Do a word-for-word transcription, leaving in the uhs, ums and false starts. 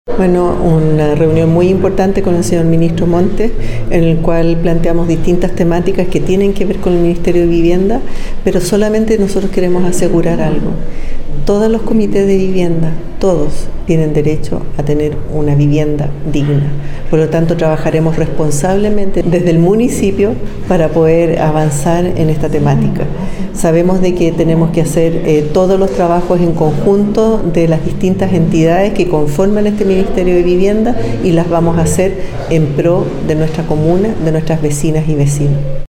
Bueno, una reunión muy importante con el señor ministro Montes, en el cual planteamos distintas temáticas que tienen que ver con el Ministerio de Vivienda, pero solamente nosotros queremos asegurar algo. Todos los comités de vivienda, todos tienen derecho a tener una vivienda digna. Por lo tanto, trabajaremos responsablemente desde el municipio para poder avanzar en esta temática. Sabemos de que tenemos que hacer eh, todos los trabajos en conjunto de las distintas entidades que conforman este Ministerio de Vivienda y las vamos a hacer en pro de nuestra comuna, de nuestras vecinas y vecinos.